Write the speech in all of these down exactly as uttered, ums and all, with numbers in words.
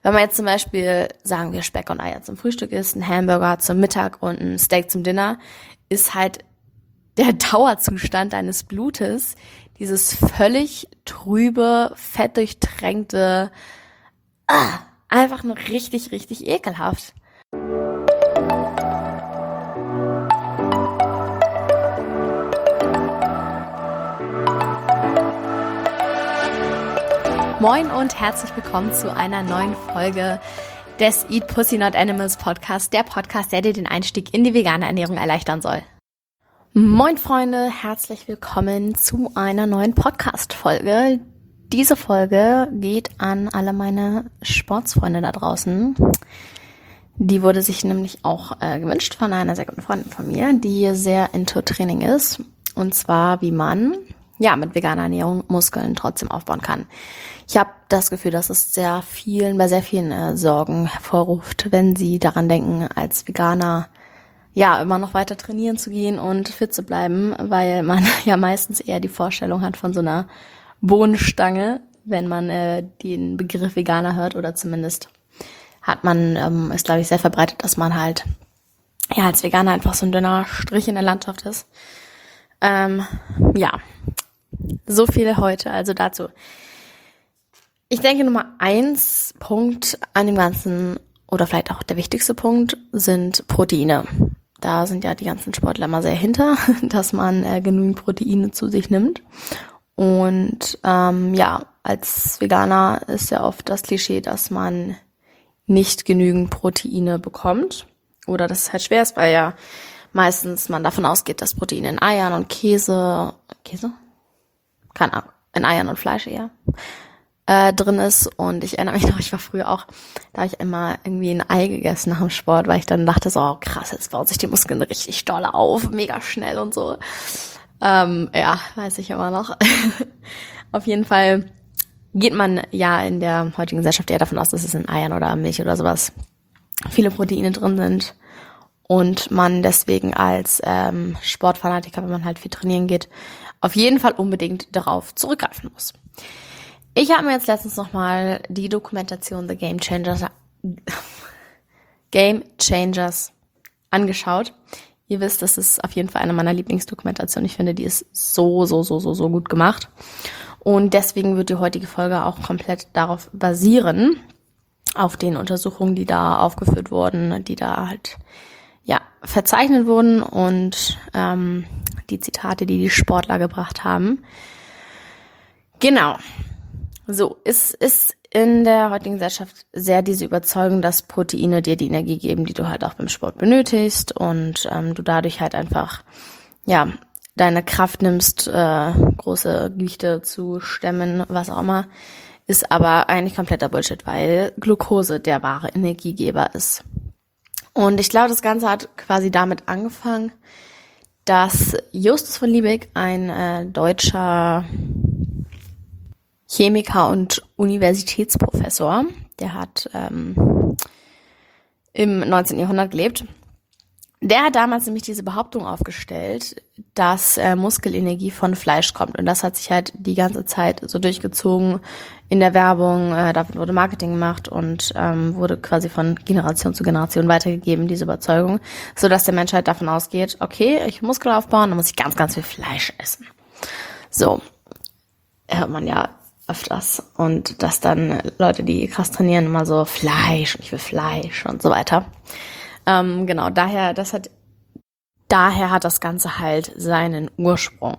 Wenn man jetzt zum Beispiel, sagen wir, Speck und Eier zum Frühstück isst, ein Hamburger zum Mittag und ein Steak zum Dinner, ist halt der Dauerzustand deines Blutes dieses völlig trübe, fettdurchtränkte, ah, einfach nur richtig, richtig ekelhaft. Moin und herzlich willkommen zu einer neuen Folge des Eat Pussy Not Animals Podcast, der Podcast, der dir den Einstieg in die vegane Ernährung erleichtern soll. Moin Freunde, herzlich willkommen zu einer neuen Podcast-Folge. Diese Folge geht an alle meine Sportsfreunde da draußen. Die wurde sich nämlich auch äh, gewünscht von einer sehr guten Freundin von mir, die sehr into Training ist. Und zwar, wie man ja mit veganer Ernährung Muskeln trotzdem aufbauen kann. Ich habe das Gefühl, dass es sehr vielen, bei sehr vielen äh, Sorgen hervorruft, wenn sie daran denken, als Veganer ja immer noch weiter trainieren zu gehen und fit zu bleiben, weil man ja meistens eher die Vorstellung hat von so einer Bohnenstange, wenn man äh, den Begriff Veganer hört, oder zumindest hat man, ähm, ist glaube ich sehr verbreitet, dass man halt ja als Veganer einfach so ein dünner Strich in der Landschaft ist. Ähm, ja, so viel heute also dazu. Ich denke, Nummer eins Punkt an dem Ganzen, oder vielleicht auch der wichtigste Punkt, sind Proteine. Da sind ja die ganzen Sportler immer sehr hinter, dass man äh, genügend Proteine zu sich nimmt. Und ähm, ja, als Veganer ist ja oft das Klischee, dass man nicht genügend Proteine bekommt. Oder dass es halt schwer ist, weil ja meistens man davon ausgeht, dass Proteine in Eiern und Käse, Käse? Keine Ahnung, in Eiern und Fleisch eher, äh, drin ist. Und ich erinnere mich noch, ich war früher auch, da habe ich immer irgendwie ein Ei gegessen nach dem Sport, weil ich dann dachte so, oh krass, jetzt bauen sich die Muskeln richtig doll auf, mega schnell und so. Ähm, ja, weiß ich immer noch. Auf jeden Fall geht man ja in der heutigen Gesellschaft eher davon aus, dass es in Eiern oder Milch oder sowas viele Proteine drin sind. Und man deswegen als ähm, Sportfanatiker, wenn man halt viel trainieren geht, auf jeden Fall unbedingt darauf zurückgreifen muss. Ich habe mir jetzt letztens nochmal die Dokumentation The Game Changers, Game Changers angeschaut. Ihr wisst, das ist auf jeden Fall eine meiner Lieblingsdokumentationen. Ich finde, die ist so, so, so, so, so gut gemacht. Und deswegen wird die heutige Folge auch komplett darauf basieren, auf den Untersuchungen, die da aufgeführt wurden, die da halt ja verzeichnet wurden und ähm, die Zitate, die die Sportler gebracht haben. Genau. So, es ist in der heutigen Gesellschaft sehr diese Überzeugung, dass Proteine dir die Energie geben, die du halt auch beim Sport benötigst und ähm, du dadurch halt einfach ja deine Kraft nimmst, äh, große Gewichte zu stemmen, was auch immer, ist aber eigentlich kompletter Bullshit, weil Glucose der wahre Energiegeber ist. Und ich glaube, das Ganze hat quasi damit angefangen, dass Justus von Liebig, ein äh, deutscher Chemiker und Universitätsprofessor, der hat ähm, im neunzehnten Jahrhundert gelebt, der hat damals nämlich diese Behauptung aufgestellt, dass äh, Muskelenergie von Fleisch kommt. Und das hat sich halt die ganze Zeit so durchgezogen in der Werbung. Äh, da wurde Marketing gemacht und ähm, wurde quasi von Generation zu Generation weitergegeben, diese Überzeugung, sodass der Mensch halt davon ausgeht, okay, ich will Muskeln aufbauen, dann muss ich ganz, ganz viel Fleisch essen. So, hört man ja öfters. Und dass dann Leute, die krass trainieren, immer so Fleisch, ich will Fleisch und so weiter. Ähm, genau, daher, das hat, daher hat das Ganze halt seinen Ursprung.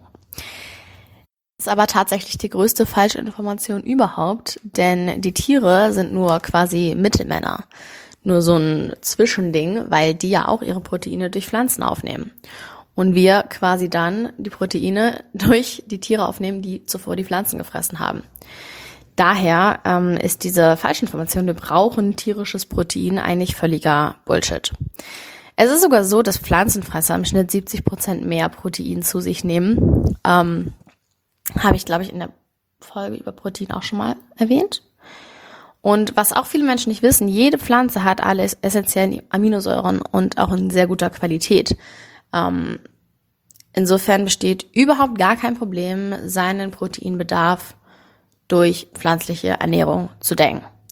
Ist aber tatsächlich die größte Falschinformation überhaupt, denn die Tiere sind nur quasi Mittelmänner. Nur so ein Zwischending, weil die ja auch ihre Proteine durch Pflanzen aufnehmen. Und wir quasi dann die Proteine durch die Tiere aufnehmen, die zuvor die Pflanzen gefressen haben. Daher ähm, ist diese Falschinformation, wir brauchen tierisches Protein, eigentlich völliger Bullshit. Es ist sogar so, dass Pflanzenfresser im Schnitt siebzig Prozent mehr Protein zu sich nehmen. Ähm, habe ich, glaube ich, in der Folge über Protein auch schon mal erwähnt. Und was auch viele Menschen nicht wissen, jede Pflanze hat alle essentiellen Aminosäuren und auch in sehr guter Qualität. Ähm, insofern besteht überhaupt gar kein Problem, seinen Proteinbedarf durch pflanzliche Ernährung zu decken.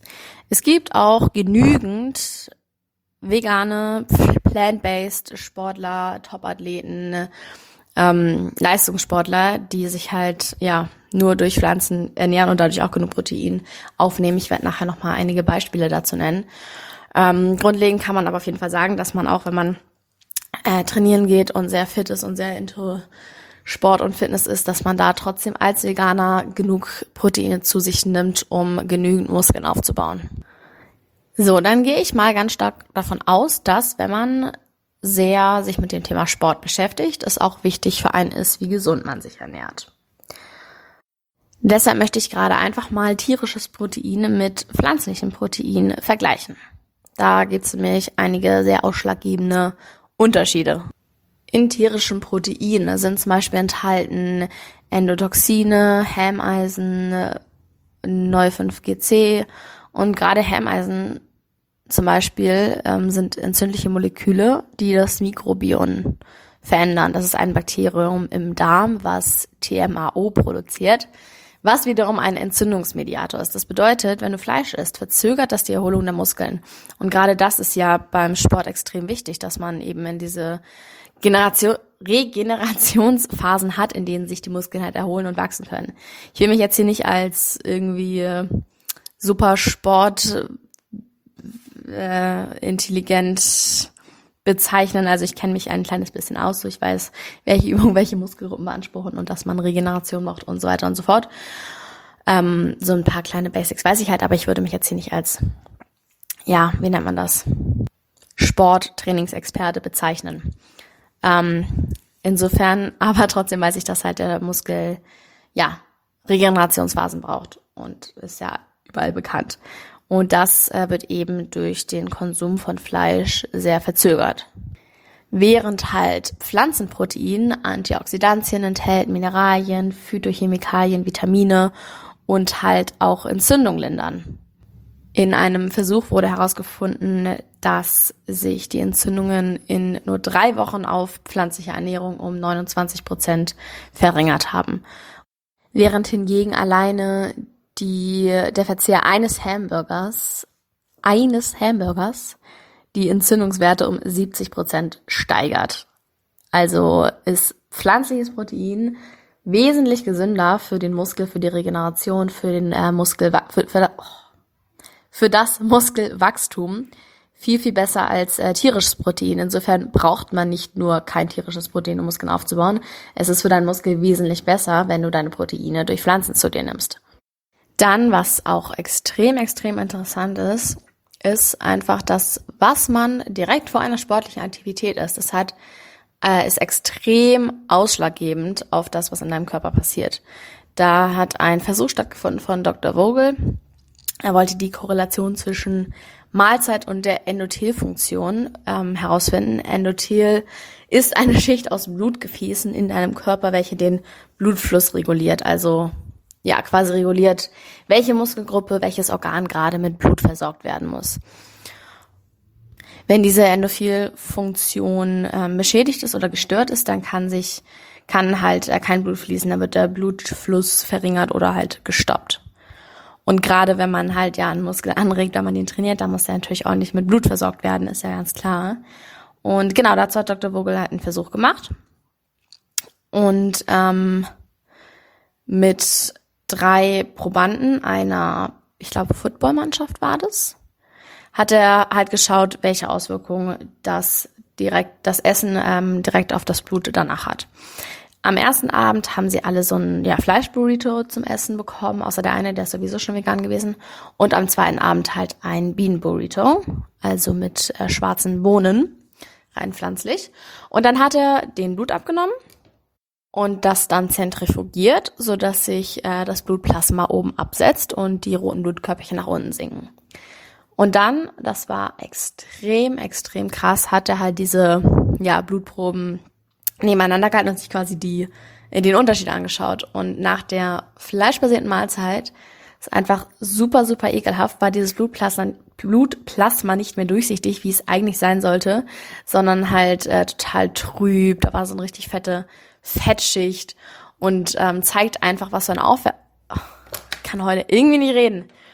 Es gibt auch genügend vegane, plant-based Sportler, Topathleten, ähm, Leistungssportler, die sich halt ja nur durch Pflanzen ernähren und dadurch auch genug Protein aufnehmen. Ich werde nachher nochmal einige Beispiele dazu nennen. Ähm, grundlegend kann man aber auf jeden Fall sagen, dass man auch, wenn man äh, trainieren geht und sehr fit ist und sehr into Sport und Fitness ist, dass man da trotzdem als Veganer genug Proteine zu sich nimmt, um genügend Muskeln aufzubauen. So, dann gehe ich mal ganz stark davon aus, dass wenn man sehr sich mit dem Thema Sport beschäftigt, es auch wichtig für einen ist, wie gesund man sich ernährt. Deshalb möchte ich gerade einfach mal tierisches Protein mit pflanzlichem Protein vergleichen. Da gibt es nämlich einige sehr ausschlaggebende Unterschiede. In tierischem Protein sind zum Beispiel enthalten Endotoxine, Helmeisen, Neu fünf G C und gerade Helmeisen zum Beispiel ähm, sind entzündliche Moleküle, die das Mikrobiom verändern. Das ist ein Bakterium im Darm, was T M A O produziert, was wiederum ein Entzündungsmediator ist. Das bedeutet, wenn du Fleisch isst, verzögert das die Erholung der Muskeln. Und gerade das ist ja beim Sport extrem wichtig, dass man eben in diese Generation, Regenerationsphasen hat, in denen sich die Muskeln halt erholen und wachsen können. Ich will mich jetzt hier nicht als irgendwie super Sport äh, intelligent bezeichnen. Also ich kenne mich ein kleines bisschen aus, so ich weiß, welche Übungen welche Muskelgruppen beanspruchen und dass man Regeneration macht und so weiter und so fort. Ähm, so ein paar kleine Basics weiß ich halt, aber ich würde mich jetzt hier nicht als, ja, wie nennt man das, Sport-Trainingsexperte bezeichnen. Ähm, insofern, aber trotzdem weiß ich, dass halt der Muskel, ja, Regenerationsphasen braucht und ist ja überall bekannt. Und das äh, wird eben durch den Konsum von Fleisch sehr verzögert. Während halt Pflanzenprotein Antioxidantien enthält, Mineralien, Phytochemikalien, Vitamine und halt auch Entzündung lindern. In einem Versuch wurde herausgefunden, dass sich die Entzündungen in nur drei Wochen auf pflanzliche Ernährung um neunundzwanzig Prozent verringert haben. Während hingegen alleine die, der Verzehr eines Hamburgers, eines Hamburgers, die Entzündungswerte um siebzig Prozent steigert. Also ist pflanzliches Protein wesentlich gesünder für den Muskel, für die Regeneration, für den äh, Muskel, für, für, oh, für das Muskelwachstum viel, viel besser als äh, tierisches Protein. Insofern braucht man nicht nur kein tierisches Protein, um Muskeln aufzubauen. Es ist für deinen Muskel wesentlich besser, wenn du deine Proteine durch Pflanzen zu dir nimmst. Dann, was auch extrem, extrem interessant ist, ist einfach das, was man direkt vor einer sportlichen Aktivität isst. Das hat, äh, ist extrem ausschlaggebend auf das, was in deinem Körper passiert. Da hat ein Versuch stattgefunden von Doktor Vogel. Er wollte die Korrelation zwischen Mahlzeit und der Endothelfunktion ähm, herausfinden. Endothel ist eine Schicht aus Blutgefäßen in deinem Körper, welche den Blutfluss reguliert. Also ja, quasi reguliert, welche Muskelgruppe, welches Organ gerade mit Blut versorgt werden muss. Wenn diese Endothelfunktion ähm, beschädigt ist oder gestört ist, dann kann sich kann halt äh, kein Blut fließen, dann wird der Blutfluss verringert oder halt gestoppt. Und gerade wenn man halt ja einen Muskel anregt, wenn man den trainiert, dann muss der natürlich auch nicht mit Blut versorgt werden, ist ja ganz klar. Und genau, dazu hat Doktor Vogel halt einen Versuch gemacht. Und ähm, mit drei Probanden einer, ich glaube, Footballmannschaft war das, hat er halt geschaut, welche Auswirkungen das direkt, das Essen ähm, direkt auf das Blut danach hat. Am ersten Abend haben sie alle so ein ja, Fleischburrito zum Essen bekommen, außer der eine, der ist sowieso schon vegan gewesen. Und am zweiten Abend halt ein Bienenburrito, also mit äh, schwarzen Bohnen, rein pflanzlich. Und dann hat er den Blut abgenommen und das dann zentrifugiert, sodass sich äh, das Blutplasma oben absetzt und die roten Blutkörperchen nach unten sinken. Und dann, das war extrem, extrem krass, hat er halt diese ja, Blutproben nebeneinander gehalten und sich quasi die den Unterschied angeschaut. Und nach der fleischbasierten Mahlzeit, ist einfach super, super ekelhaft, war dieses Blutplasma, Blutplasma nicht mehr durchsichtig, wie es eigentlich sein sollte, sondern halt äh, total trüb. Da war so eine richtig fette Fettschicht und ähm, zeigt einfach, was für eine Aufwärts... Oh, ich kann heute irgendwie nicht reden.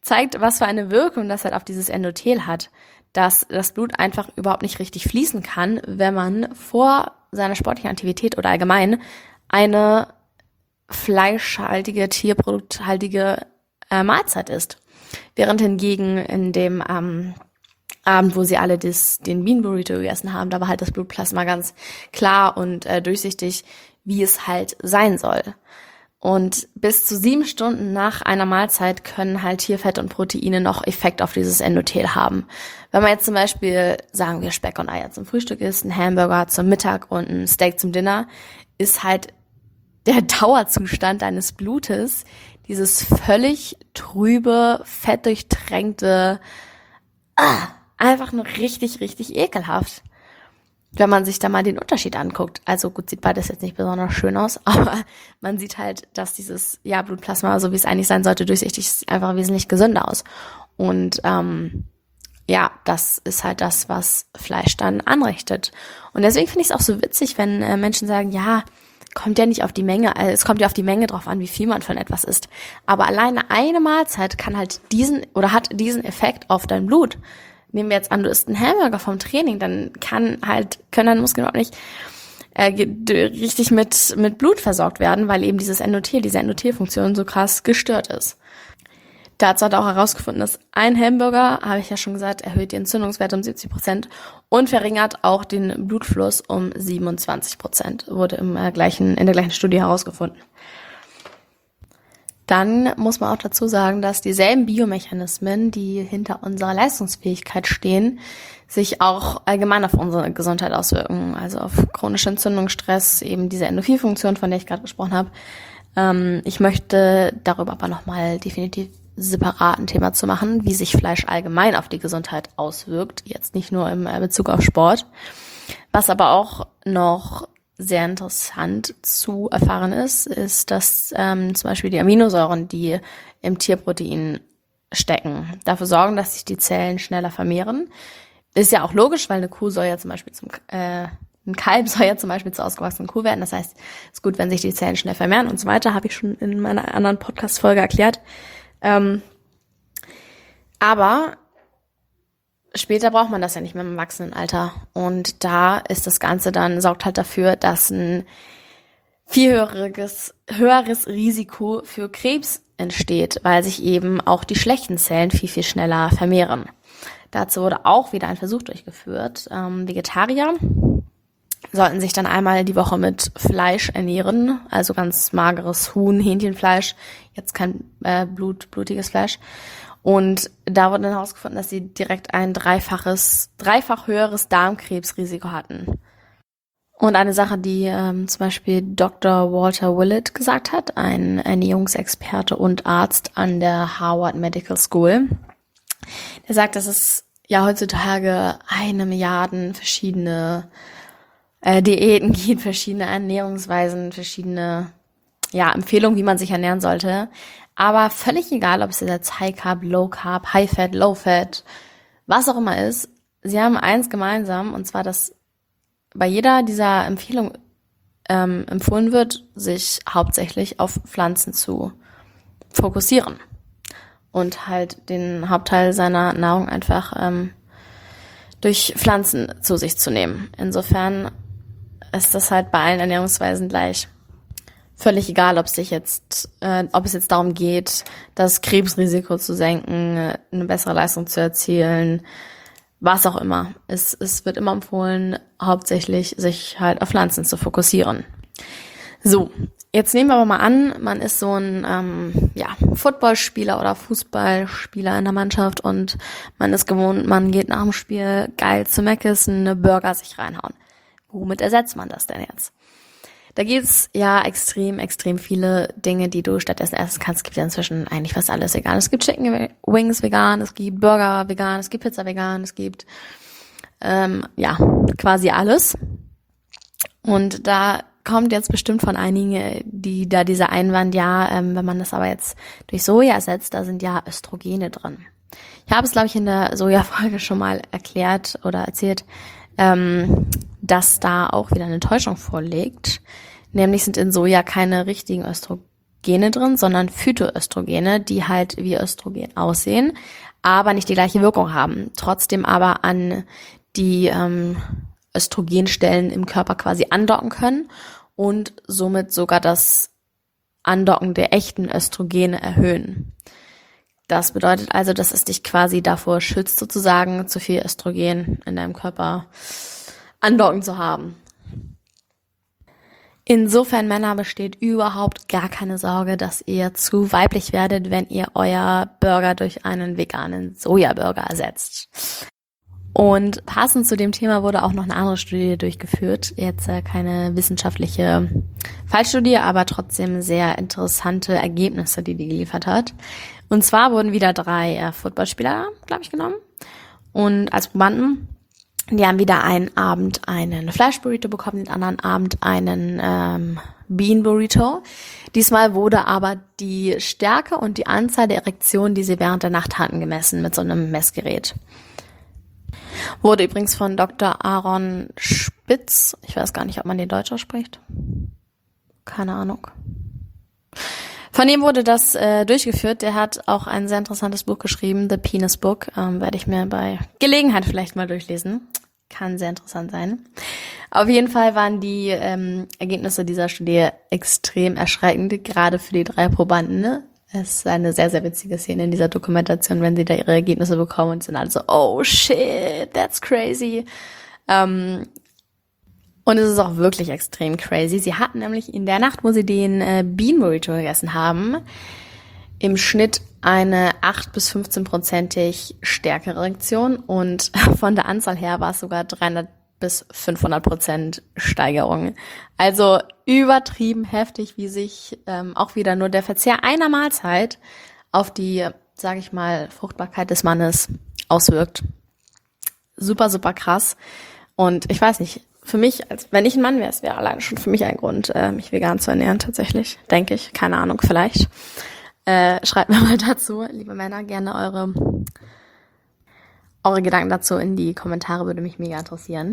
zeigt, was für eine Wirkung das halt auf dieses Endothel hat, dass das Blut einfach überhaupt nicht richtig fließen kann, wenn man vor seiner sportlichen Aktivität oder allgemein eine fleischhaltige, tierprodukthaltige äh, Mahlzeit isst. Während hingegen in dem ähm, Abend, wo sie alle das, den Bean-Burrito gegessen haben, da war halt das Blutplasma ganz klar und äh, durchsichtig, wie es halt sein soll. Und bis zu sieben Stunden nach einer Mahlzeit können halt Tierfett und Proteine noch Effekt auf dieses Endothel haben. Wenn man jetzt zum Beispiel, sagen wir, Speck und Eier zum Frühstück isst, ein Hamburger zum Mittag und ein Steak zum Dinner, ist halt der Dauerzustand deines Blutes dieses völlig trübe, fettdurchtränkte, ah, einfach nur richtig, richtig ekelhaft. Wenn man sich da mal den Unterschied anguckt. Also gut, sieht beides jetzt nicht besonders schön aus, aber man sieht halt, dass dieses ja Blutplasma, so wie es eigentlich sein sollte, durchsichtig ist, einfach wesentlich gesünder aus. Und ähm, ja, das ist halt das, was Fleisch dann anrichtet. Und deswegen finde ich es auch so witzig, wenn äh, Menschen sagen, ja, kommt ja nicht auf die Menge, also es kommt ja auf die Menge drauf an, wie viel man von etwas isst. Aber alleine eine Mahlzeit kann halt diesen oder hat diesen Effekt auf dein Blut. Nehmen wir jetzt an, du isst einen Hamburger vom Training, dann kann halt, können deine Muskeln auch nicht äh, richtig mit mit Blut versorgt werden, weil eben dieses Endothel, diese Endothelfunktion so krass gestört ist. Dazu hat er auch herausgefunden, dass ein Hamburger, habe ich ja schon gesagt, erhöht die Entzündungswerte um siebzig Prozent und verringert auch den Blutfluss um siebenundzwanzig Prozent. Wurde im äh, gleichen, in der gleichen Studie herausgefunden. Dann muss man auch dazu sagen, dass dieselben Biomechanismen, die hinter unserer Leistungsfähigkeit stehen, sich auch allgemein auf unsere Gesundheit auswirken. Also auf chronische Entzündung, Stress, eben diese Endorphinfunktion, von der ich gerade gesprochen habe. Ähm, ich möchte darüber aber nochmal definitiv separat ein Thema zu machen, wie sich Fleisch allgemein auf die Gesundheit auswirkt. Jetzt nicht nur im Bezug auf Sport. Was aber auch noch sehr interessant zu erfahren ist, ist, dass ähm, zum Beispiel die Aminosäuren, die im Tierprotein stecken, dafür sorgen, dass sich die Zellen schneller vermehren. Ist ja auch logisch, weil eine Kuh soll ja zum Beispiel zum äh, ein Kalb soll ja zum Beispiel zur ausgewachsenen Kuh werden. Das heißt, es ist gut, wenn sich die Zellen schnell vermehren und so weiter. Habe ich schon in meiner anderen Podcast-Folge erklärt. Ähm, aber später braucht man das ja nicht mehr im Erwachsenenalter. Und da ist das Ganze dann, sorgt halt dafür, dass ein viel höheres, höheres Risiko für Krebs entsteht, weil sich eben auch die schlechten Zellen viel, viel schneller vermehren. Dazu wurde auch wieder ein Versuch durchgeführt. Ähm, Vegetarier sollten sich dann einmal die Woche mit Fleisch ernähren, also ganz mageres Huhn, Hähnchenfleisch, jetzt kein äh, Blut, blutiges Fleisch. Und da wurde dann herausgefunden, dass sie direkt ein dreifaches, dreifach höheres Darmkrebsrisiko hatten. Und eine Sache, die ähm, zum Beispiel Doktor Walter Willett gesagt hat, ein Ernährungsexperte und Arzt an der Harvard Medical School, der sagt, dass es ja heutzutage eine Milliarde verschiedene äh, Diäten gibt, verschiedene Ernährungsweisen, verschiedene ja Empfehlungen, wie man sich ernähren sollte. Aber völlig egal, ob es jetzt High Carb, Low Carb, High Fat, Low Fat, was auch immer ist, sie haben eins gemeinsam, und zwar, dass bei jeder dieser Empfehlungen ähm, empfohlen wird, sich hauptsächlich auf Pflanzen zu fokussieren und halt den Hauptteil seiner Nahrung einfach ähm, durch Pflanzen zu sich zu nehmen. Insofern ist das halt bei allen Ernährungsweisen gleich. Völlig egal, ob es sich jetzt, äh, ob es jetzt darum geht, das Krebsrisiko zu senken, eine bessere Leistung zu erzielen, was auch immer. Es, es wird immer empfohlen, hauptsächlich sich halt auf Pflanzen zu fokussieren. So, jetzt nehmen wir aber mal an, man ist so ein ähm, ja, Footballspieler oder Fußballspieler in der Mannschaft und man ist gewohnt, man geht nach dem Spiel geil zu Mc's, eine Burger sich reinhauen. Womit ersetzt man das denn jetzt? Da gibt's ja extrem, extrem viele Dinge, die du stattdessen essen kannst. Es gibt ja inzwischen eigentlich fast alles vegan. Es gibt Chicken Wings vegan, es gibt Burger vegan, es gibt Pizza vegan, es gibt ähm, ja quasi alles. Und da kommt jetzt bestimmt von einigen, die da dieser Einwand, ja, ähm, wenn man das aber jetzt durch Soja ersetzt, da sind ja Östrogene drin. Ich habe es, glaube ich, in der Soja-Folge schon mal erklärt oder erzählt, ähm, dass da auch wieder eine Täuschung vorliegt. Nämlich sind in Soja keine richtigen Östrogen, Östrogene drin, sondern Phytoöstrogene, die halt wie Östrogen aussehen, aber nicht die gleiche Wirkung haben. Trotzdem aber an die ähm, Östrogenstellen im Körper quasi andocken können und somit sogar das Andocken der echten Östrogene erhöhen. Das bedeutet also, dass es dich quasi davor schützt, sozusagen zu viel Östrogen in deinem Körper andocken zu haben. Insofern, Männer, besteht überhaupt gar keine Sorge, dass ihr zu weiblich werdet, wenn ihr euer Burger durch einen veganen Sojaburger ersetzt. Und passend zu dem Thema wurde auch noch eine andere Studie durchgeführt. Jetzt äh, keine wissenschaftliche Fallstudie, aber trotzdem sehr interessante Ergebnisse, die die geliefert hat. Und zwar wurden wieder drei äh, Footballspieler, glaube ich, genommen. Und als Probanden, die haben wieder einen Abend einen Fleischburrito bekommen, den anderen Abend einen ähm, Bean Burrito. Diesmal wurde aber die Stärke und die Anzahl der Erektionen, die sie während der Nacht hatten, gemessen mit so einem Messgerät. Wurde übrigens von Doktor Aaron Spitz, ich weiß gar nicht, ob man den Deutsch ausspricht. Keine Ahnung. Von ihm wurde das äh, durchgeführt. Der hat auch ein sehr interessantes Buch geschrieben, The Penis Book. Ähm, werde ich mir bei Gelegenheit vielleicht mal durchlesen. Kann sehr interessant sein. Auf jeden Fall waren die ähm, Ergebnisse dieser Studie extrem erschreckend, gerade für die drei Probanden. Ne? Es ist eine sehr, sehr witzige Szene in dieser Dokumentation, wenn sie da ihre Ergebnisse bekommen und sind alle so, oh shit, that's crazy. Ähm, Und es ist auch wirklich extrem crazy. Sie hatten nämlich in der Nacht, wo sie den äh, Bean Burrito gegessen haben, im Schnitt eine acht bis fünfzehn-prozentig stärkere Erektion und von der Anzahl her war es sogar dreihundert bis fünfhundert Prozent Steigerung. Also übertrieben heftig, wie sich ähm, auch wieder nur der Verzehr einer Mahlzeit auf die, sage ich mal, Fruchtbarkeit des Mannes auswirkt. Super, super krass. Und ich weiß nicht, für mich, als wenn ich ein Mann wäre, es wäre alleine schon für mich ein Grund, äh, mich vegan zu ernähren, tatsächlich, denke ich. Keine Ahnung, vielleicht. Äh, schreibt mir mal dazu, liebe Männer, gerne eure eure Gedanken dazu in die Kommentare, würde mich mega interessieren.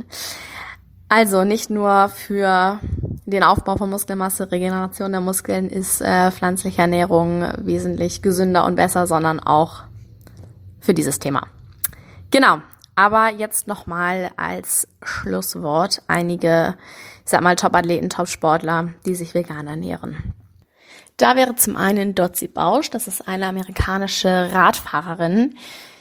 Also nicht nur für den Aufbau von Muskelmasse, Regeneration der Muskeln ist äh, pflanzliche Ernährung wesentlich gesünder und besser, sondern auch für dieses Thema. Genau. Aber jetzt nochmal als Schlusswort einige, ich sag mal, Top-Athleten, Top-Sportler, die sich vegan ernähren. Da wäre zum einen Dotsie Bausch, das ist eine amerikanische Radfahrerin.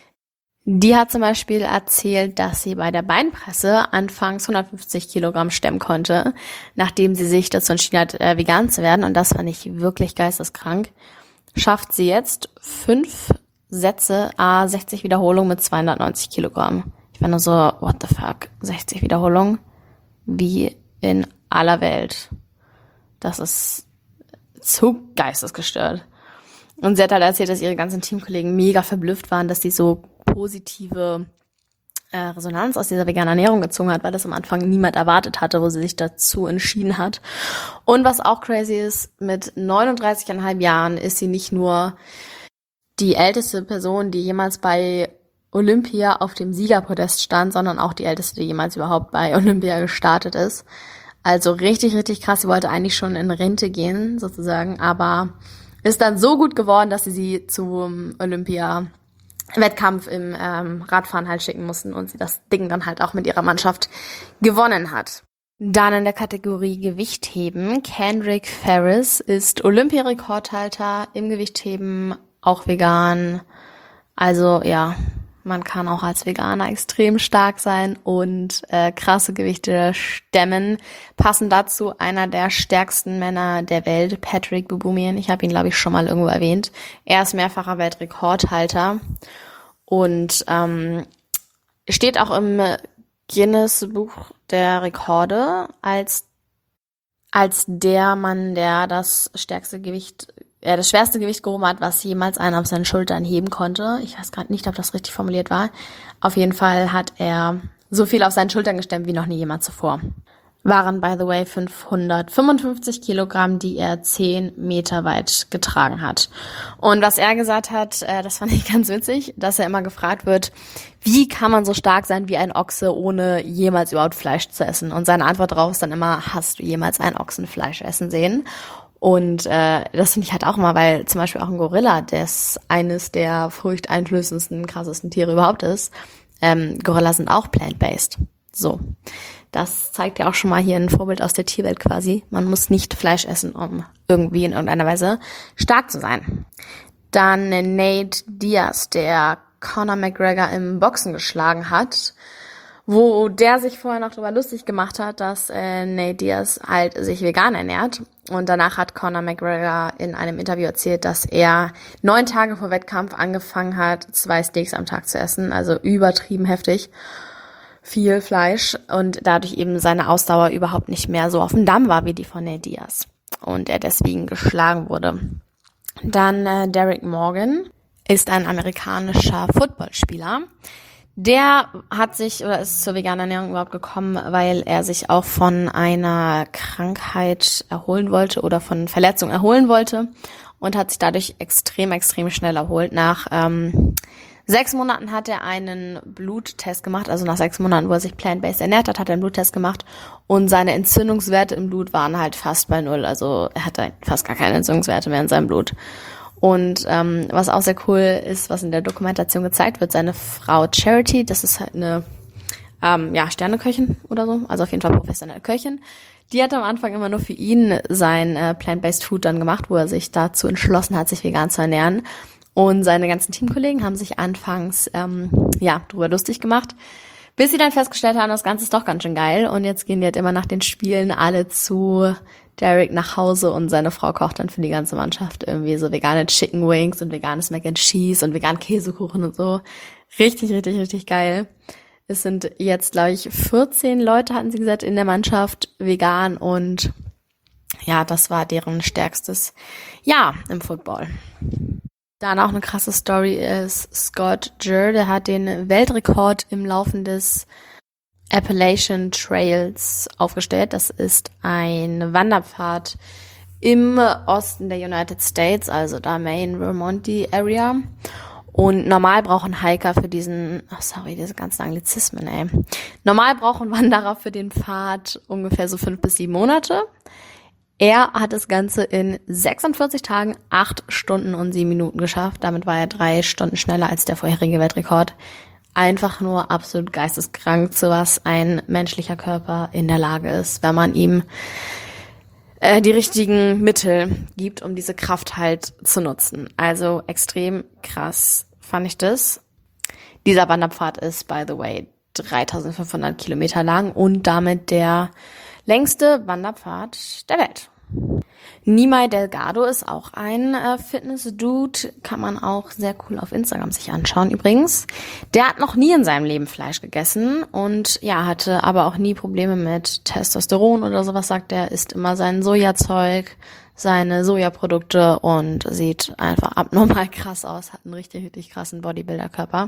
Die hat zum Beispiel erzählt, dass sie bei der Beinpresse anfangs hundertfünfzig Kilogramm stemmen konnte, nachdem sie sich dazu entschieden hat, äh, vegan zu werden. Und das fand ich wirklich geisteskrank. Schafft sie jetzt fünf Sätze, a sechzig Wiederholungen mit zweihundertneunzig Kilogramm. Ich war nur so, what the fuck, sechzig Wiederholungen? Wie in aller Welt. Das ist zu geistesgestört. Und sie hat halt erzählt, dass ihre ganzen Teamkollegen mega verblüfft waren, dass sie so positive äh, Resonanz aus dieser veganen Ernährung gezogen hat, weil das am Anfang niemand erwartet hatte, wo sie sich dazu entschieden hat. Und was auch crazy ist, mit neununddreißig Komma fünf Jahren ist sie nicht nur die älteste Person, die jemals bei Olympia auf dem Siegerpodest stand, sondern auch die älteste, die jemals überhaupt bei Olympia gestartet ist. Also richtig, richtig krass. Sie wollte eigentlich schon in Rente gehen, sozusagen, aber ist dann so gut geworden, dass sie sie zum Olympia-Wettkampf im ähm, Radfahren halt schicken mussten und sie das Ding dann halt auch mit ihrer Mannschaft gewonnen hat. Dann in der Kategorie Gewichtheben. Kendrick Ferris ist Olympiarekordhalter im Gewichtheben, auch vegan. Also ja, man kann auch als Veganer extrem stark sein und äh, krasse Gewichte stemmen. Passend dazu einer der stärksten Männer der Welt, Patrick Baboumian. Ich habe ihn, glaube ich, schon mal irgendwo erwähnt. Er ist mehrfacher Weltrekordhalter und ähm, steht auch im Guinness Buch der Rekorde als als der Mann, der das stärkste Gewicht er das schwerste Gewicht gehoben hat, was jemals einer auf seinen Schultern heben konnte. Ich weiß gerade nicht, ob das richtig formuliert war. Auf jeden Fall hat er so viel auf seinen Schultern gestemmt wie noch nie jemand zuvor. Waren, by the way, fünfhundertfünfundfünfzig Kilogramm, die er zehn Meter weit getragen hat. Und was er gesagt hat, äh, das fand ich ganz witzig, dass er immer gefragt wird, wie kann man so stark sein wie ein Ochse, ohne jemals überhaupt Fleisch zu essen? Und seine Antwort darauf ist dann immer, hast du jemals einen Ochsen Fleisch essen sehen? Und äh, das finde ich halt auch immer, weil zum Beispiel auch ein Gorilla, das eines der furchteinflößendsten, krassesten Tiere überhaupt ist, ähm, Gorillas sind auch plant-based. So, das zeigt ja auch schon mal hier ein Vorbild aus der Tierwelt quasi. Man muss nicht Fleisch essen, um irgendwie in irgendeiner Weise stark zu sein. Dann Nate Diaz, der Conor McGregor im Boxen geschlagen hat, wo der sich vorher noch darüber lustig gemacht hat, dass äh, Nate Diaz halt sich vegan ernährt. Und danach hat Conor McGregor in einem Interview erzählt, dass er neun Tage vor Wettkampf angefangen hat, zwei Steaks am Tag zu essen, also übertrieben heftig, viel Fleisch und dadurch eben seine Ausdauer überhaupt nicht mehr so auf dem Damm war wie die von Nate Diaz und er deswegen geschlagen wurde. Dann äh, Derek Morgan ist ein amerikanischer Footballspieler. Der hat sich oder ist zur veganen Ernährung überhaupt gekommen, weil er sich auch von einer Krankheit erholen wollte oder von Verletzung erholen wollte und hat sich dadurch extrem, extrem schnell erholt. Nach ähm, sechs Monaten hat er einen Bluttest gemacht, also nach sechs Monaten, wo er sich plant-based ernährt hat, hat er einen Bluttest gemacht und seine Entzündungswerte im Blut waren halt fast bei null. Also er hatte fast gar keine Entzündungswerte mehr in seinem Blut. Und ähm, was auch sehr cool ist, was in der Dokumentation gezeigt wird, seine Frau Charity, das ist halt eine ähm, ja Sterneköchin oder so, also auf jeden Fall professionelle Köchin. Die hat am Anfang immer nur für ihn sein äh, Plant-Based Food dann gemacht, wo er sich dazu entschlossen hat, sich vegan zu ernähren. Und seine ganzen Teamkollegen haben sich anfangs ähm, ja drüber lustig gemacht, bis sie dann festgestellt haben, das Ganze ist doch ganz schön geil. Und jetzt gehen die halt immer nach den Spielen alle zu Derek nach Hause und seine Frau kocht dann für die ganze Mannschaft irgendwie so vegane Chicken Wings und veganes Mac and Cheese und veganen Käsekuchen und so. Richtig, richtig, richtig geil. Es sind jetzt, glaube ich, vierzehn Leute, hatten sie gesagt, in der Mannschaft vegan und ja, das war deren stärkstes Jahr im Football. Dann auch eine krasse Story ist Scott Jur, der hat den Weltrekord im Laufen des Appalachian Trails aufgestellt. Das ist ein Wanderpfad im Osten der United States, also da Maine, Vermont, die Area. Und normal brauchen Hiker für diesen, oh sorry, diese ganzen Anglizismen, ey. Normal brauchen Wanderer für den Pfad ungefähr so fünf bis sieben Monate. Er hat das Ganze in sechsundvierzig Tagen, acht Stunden und sieben Minuten geschafft. Damit war er drei Stunden schneller als der vorherige Weltrekord. Einfach nur absolut geisteskrank, zu was ein menschlicher Körper in der Lage ist, wenn man ihm äh, die richtigen Mittel gibt, um diese Kraft halt zu nutzen. Also extrem krass fand ich das. Dieser Wanderpfad ist, by the way, dreitausendfünfhundert Kilometer lang und damit der längste Wanderpfad der Welt. Nimai Delgado ist auch ein äh, Fitness-Dude, kann man auch sehr cool auf Instagram sich anschauen übrigens. Der hat noch nie in seinem Leben Fleisch gegessen und ja, hatte aber auch nie Probleme mit Testosteron oder sowas, sagt er, isst immer sein Sojazeug, seine Sojaprodukte und sieht einfach abnormal krass aus, hat einen richtig, richtig krassen Bodybuilder-Körper.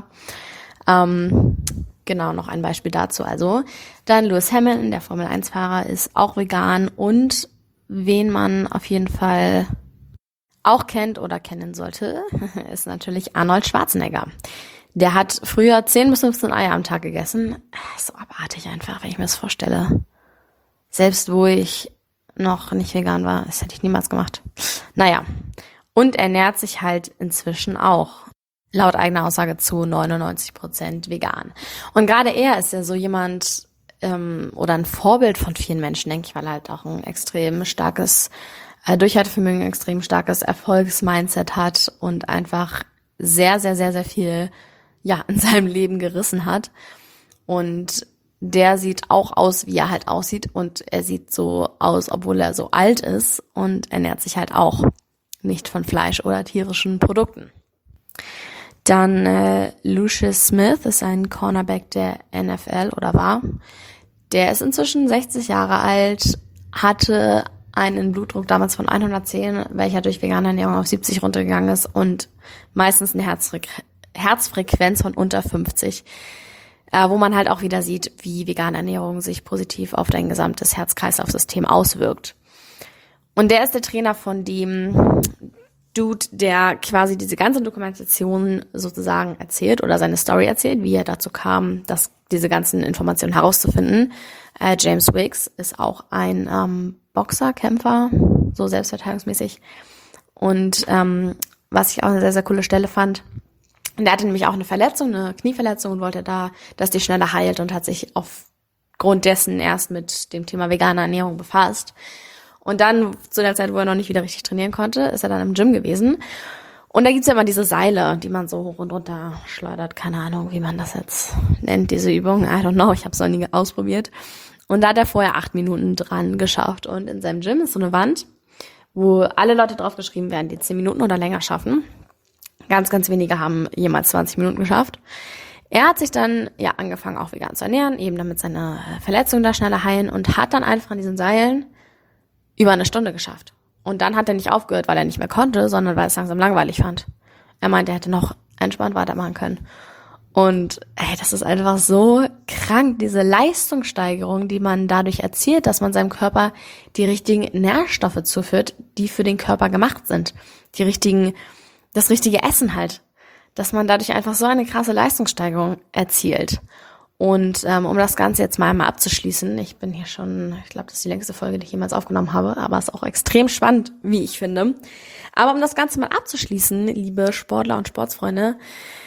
Ähm, genau, noch ein Beispiel dazu also. Dann Lewis Hamilton, der Formel eins Fahrer, ist auch vegan und wen man auf jeden Fall auch kennt oder kennen sollte, ist natürlich Arnold Schwarzenegger. Der hat früher zehn bis fünfzehn Eier am Tag gegessen. So abartig einfach, wenn ich mir das vorstelle. Selbst wo ich noch nicht vegan war, das hätte ich niemals gemacht. Naja, und ernährt sich halt inzwischen auch laut eigener Aussage zu neunundneunzig Prozent vegan. Und gerade er ist ja so jemand, ähm, oder ein Vorbild von vielen Menschen, denke ich, weil er halt auch ein extrem starkes äh, Durchhaltevermögen, ein extrem starkes Erfolgsmindset hat und einfach sehr, sehr, sehr, sehr viel ja in seinem Leben gerissen hat. Und der sieht auch aus, wie er halt aussieht und er sieht so aus, obwohl er so alt ist und ernährt sich halt auch nicht von Fleisch oder tierischen Produkten. Dann äh, Lucius Smith ist ein Cornerback der N F L oder war. Der ist inzwischen sechzig Jahre alt, hatte einen Blutdruck damals von hundertzehn, welcher durch vegane Ernährung auf siebzig runtergegangen ist und meistens eine Herzfrequ- Herzfrequenz von unter fünfzig, äh, wo man halt auch wieder sieht, wie vegane Ernährung sich positiv auf dein gesamtes Herz-Kreislauf-System auswirkt. Und der ist der Trainer von dem Dude, der quasi diese ganze Dokumentation sozusagen erzählt oder seine Story erzählt, wie er dazu kam, dass diese ganzen Informationen herauszufinden. Äh, James Wicks ist auch ein ähm, Boxer, Kämpfer, so selbstverteidigungsmäßig. Und ähm, was ich auch eine sehr, sehr coole Stelle fand, der hatte nämlich auch eine Verletzung, eine Knieverletzung und wollte da, dass die schneller heilt und hat sich aufgrund dessen erst mit dem Thema vegane Ernährung befasst. Und dann, zu der Zeit, wo er noch nicht wieder richtig trainieren konnte, ist er dann im Gym gewesen. Und da gibt's ja immer diese Seile, die man so hoch und runter schleudert. Keine Ahnung, wie man das jetzt nennt, diese Übung. I don't know, ich habe es noch nie ausprobiert. Und da hat er vorher acht Minuten dran geschafft. Und in seinem Gym ist so eine Wand, wo alle Leute draufgeschrieben werden, die zehn Minuten oder länger schaffen. Ganz, ganz wenige haben jemals zwanzig Minuten geschafft. Er hat sich dann ja angefangen, auch vegan zu ernähren, eben damit seine Verletzungen da schneller heilen und hat dann einfach an diesen Seilen über eine Stunde geschafft. Und dann hat er nicht aufgehört, weil er nicht mehr konnte, sondern weil es langsam langweilig fand. Er meinte, er hätte noch entspannt weitermachen können. Und ey, das ist einfach so krank, diese Leistungssteigerung, die man dadurch erzielt, dass man seinem Körper die richtigen Nährstoffe zuführt, die für den Körper gemacht sind. Die richtigen, das richtige Essen halt. Dass man dadurch einfach so eine krasse Leistungssteigerung erzielt. Und ähm, um das Ganze jetzt mal einmal abzuschließen, ich bin hier schon, ich glaube, das ist die längste Folge, die ich jemals aufgenommen habe, aber ist auch extrem spannend, wie ich finde. Aber um das Ganze mal abzuschließen, liebe Sportler und Sportsfreunde,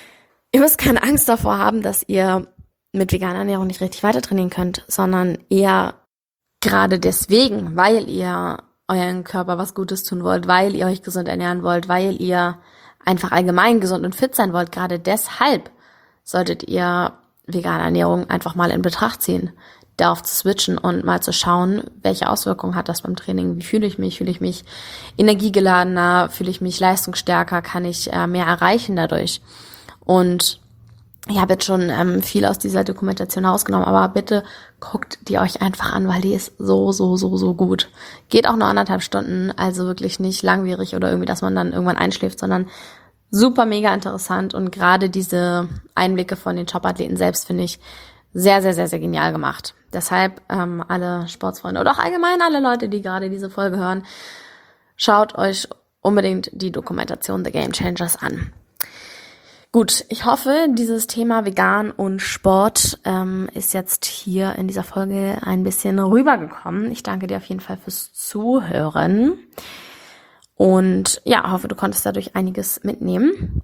ihr müsst keine Angst davor haben, dass ihr mit veganer Ernährung nicht richtig weiter trainieren könnt, sondern eher gerade deswegen, weil ihr euren Körper was Gutes tun wollt, weil ihr euch gesund ernähren wollt, weil ihr einfach allgemein gesund und fit sein wollt, gerade deshalb solltet ihr vegane Ernährung einfach mal in Betracht ziehen, darauf zu switchen und mal zu schauen, welche Auswirkungen hat das beim Training, wie fühle ich mich, fühle ich mich energiegeladener, fühle ich mich leistungsstärker, kann ich äh, mehr erreichen dadurch. Und ich habe jetzt schon ähm, viel aus dieser Dokumentation rausgenommen, aber bitte guckt die euch einfach an, weil die ist so, so, so, so gut. Geht auch nur anderthalb Stunden, also wirklich nicht langwierig oder irgendwie, dass man dann irgendwann einschläft, sondern super mega interessant und gerade diese Einblicke von den Top-Athleten selbst finde ich sehr, sehr, sehr, sehr genial gemacht. Deshalb ähm, alle Sportsfreunde oder auch allgemein alle Leute, die gerade diese Folge hören, schaut euch unbedingt die Dokumentation The Game Changers an. Gut, ich hoffe, dieses Thema Vegan und Sport ähm, ist jetzt hier in dieser Folge ein bisschen rübergekommen. Ich danke dir auf jeden Fall fürs Zuhören. Und ja, hoffe, du konntest dadurch einiges mitnehmen.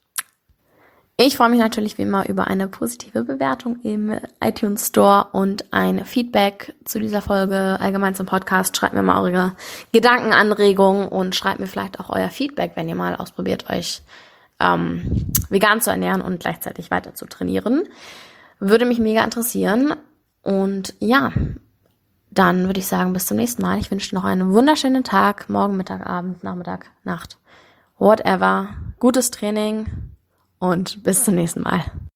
Ich freue mich natürlich wie immer über eine positive Bewertung im iTunes Store und ein Feedback zu dieser Folge, allgemein zum Podcast. Schreibt mir mal eure Gedanken, Anregungen und schreibt mir vielleicht auch euer Feedback, wenn ihr mal ausprobiert, euch ähm, vegan zu ernähren und gleichzeitig weiter zu trainieren. Würde mich mega interessieren. Und ja, dann würde ich sagen, bis zum nächsten Mal. Ich wünsche dir noch einen wunderschönen Tag, morgen, Mittag, Abend, Nachmittag, Nacht, whatever. Gutes Training und bis zum nächsten Mal.